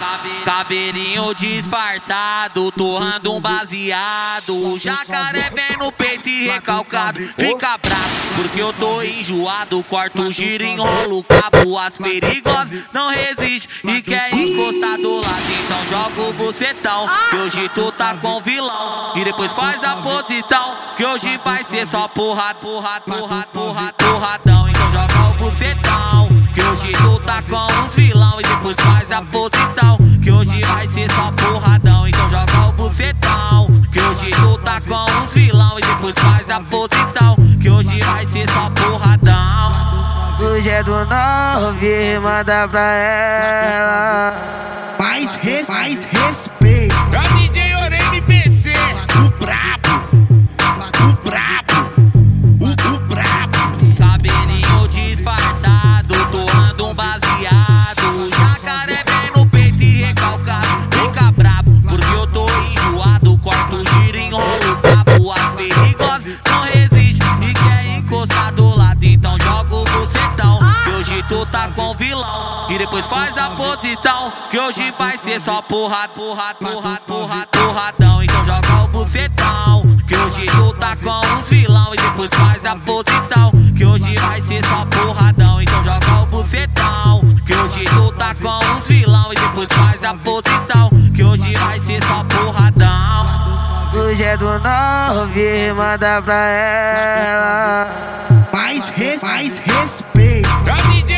Cabelinho disfarçado, torrando um baseado. O jacaré vem no peito e recalcado. Fica bravo, porque eu tô enjoado. Corto o giro, enrolo o cabo. As perigosas não resiste e quer encostar do lado. Então joga o bucetão, que hoje tu tá com vilão. E depois faz a posição, que hoje vai ser só porradão. Então joga o bucetão, que hoje tu tá com os vilão. E depois faz a posição, que hoje vai ser só porradão. Então joga o bucetão, que hoje tu tá com os vilão. E depois faz a posição, que hoje vai ser só porradão. Hoje é do nove, manda pra ela. Mais respeito. É o DJ Orei MPC, o brabo. Cabelinho disfarçado, torrando um baseado. O jacaré vem no peito e recalcado. Fica brabo, porque eu tô enjoado. Corto o giro, enrolo o cabo. As perigosas não resiste e quer encostar do lado. Então joga o bucetão, que hoje tu tá com vilão. E depois faz a posição, que hoje vai ser só porradão. Então joga o bucetão, que hoje tu tá com os vilão. E depois faz a posição, que hoje vai ser só porradão. Então joga o bucetão, que hoje tu tá com os vilão. E depois faz a posição, que hoje vai ser só porradão. Hoje é do nove, manda pra ela. Mais respeito. É o DJ